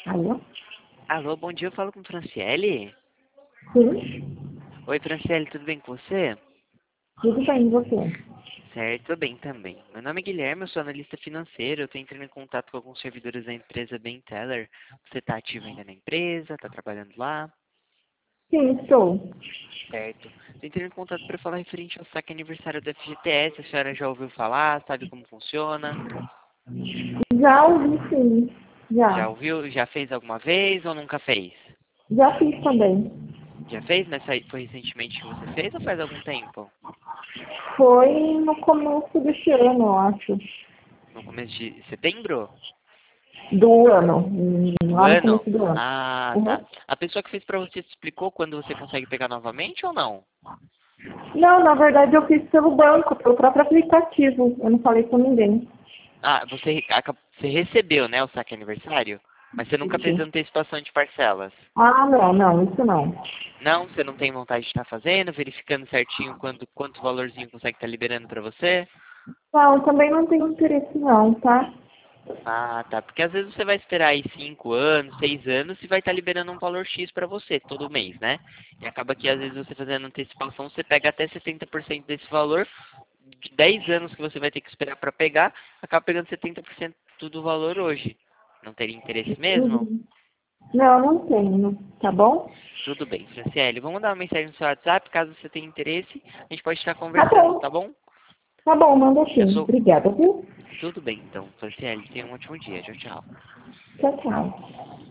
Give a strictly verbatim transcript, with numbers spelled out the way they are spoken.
Alô? Alô, bom dia, eu falo com Franciele. Sim? Oi, Franciele, tudo bem com você? Tudo bem, e você? Certo, tudo bem também. Meu nome é Guilherme, eu sou analista financeiro, eu estou entrando em contato com alguns servidores da empresa Ben Teller. Você está ativo ainda na empresa, está trabalhando lá? Sim, estou. Certo. Estou entrando em contato para falar referente ao saque aniversário da F G T S, a senhora já ouviu falar, sabe como funciona? Já ouvi sim. Já Já. ouviu? Já fez alguma vez ou nunca fez? Já fiz também. Já fez, mas foi foi recentemente que você fez ou faz algum tempo? Foi no começo deste ano, eu acho. No começo de setembro? Do ano. hum, Do Lá no ano? começo do ano. Ah, tá. Uhum. A pessoa que fez pra você te explicou quando você consegue pegar novamente ou não? Não, na verdade eu fiz pelo banco, pelo próprio aplicativo. Eu não falei com ninguém. Ah, você, aca- você recebeu, né, o saque aniversário? Mas você nunca fez Isso. antecipação de parcelas? Ah, não, não, isso não. Não? Você não tem vontade de estar fazendo, verificando certinho quanto, quanto valorzinho consegue estar liberando pra você? Não, eu também não tenho interesse não, tá? Ah, tá. Porque às vezes você vai esperar aí cinco anos, seis anos e vai estar liberando um valor X para você todo mês, né? E acaba que às vezes você fazendo antecipação, você pega até setenta por cento desse valor, de dez anos que você vai ter que esperar para pegar, acaba pegando setenta por cento do valor hoje. Não teria interesse mesmo? Uhum. Não, não tenho, tá bom? Tudo bem, Franciele. Vamos dar uma mensagem no seu WhatsApp, caso você tenha interesse, a gente pode estar Tá conversando, bom. tá bom? Tá bom, manda Eu sim. sou... Obrigada, viu? Tudo bem, então, Franciele. Tenha um ótimo dia. Tchau, tchau. Tchau, tchau.